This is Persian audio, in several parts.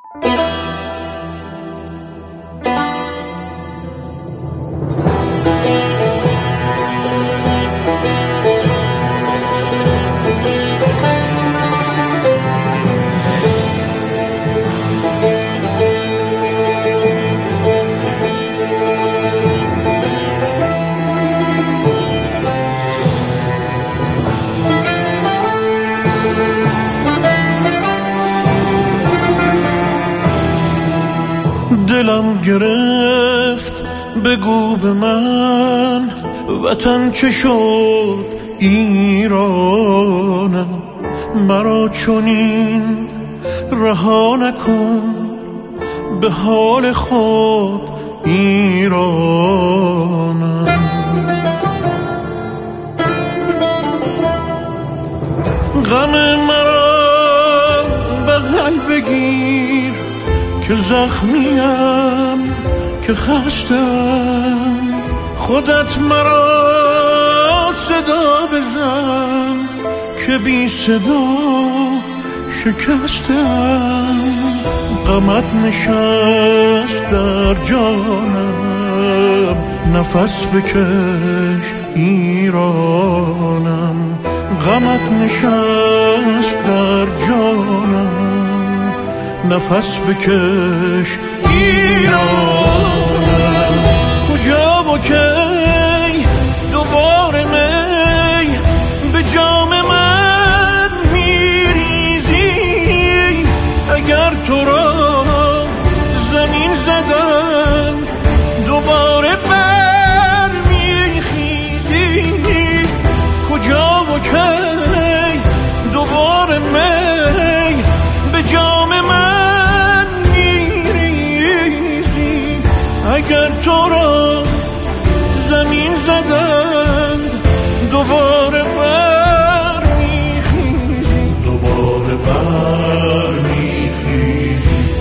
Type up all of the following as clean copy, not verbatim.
دلم گرفت بگو به من وطن چه شد ایرانم، مرا چنین رها نکن به حال خود ایرانم. غم مرا بغل بگیر که زخمیم که خستم، خودت مرا صدا بزن که بی صدا شکستم. غمت نشست در جانم، نفس بکش ایرانم. غمت نشست در جانم، نفس بکش ایرانم. کجا و کی دوباره می به جام من میریزی؟ اگر تو را زمین زدن دوباره بر میخیزی؟ کجا و کی دوباره می به جام من میریزی؟ اگر تو را زمین زدند دوباره بر میخیزی، دوباره بر میخیزی.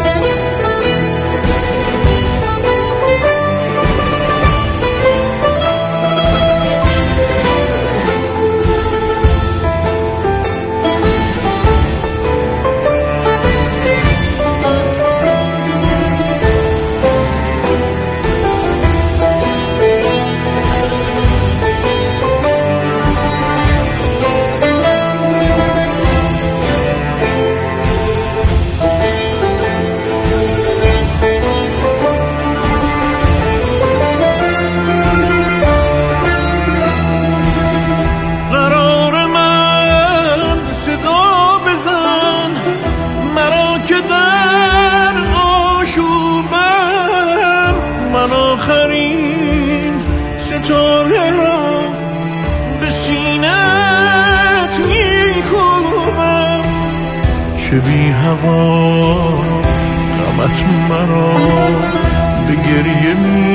من آخرین ستاره را به سینت میکوبم، چه بی هوا غمت مرا به گریه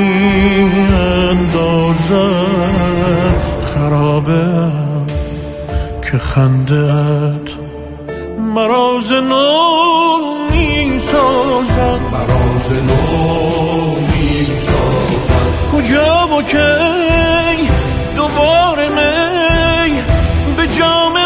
میاندازد. خرابم که خنده‌ات مرا ز نو میسازد، مرا ز نو میسازد. کجا و کی دوباره می به جام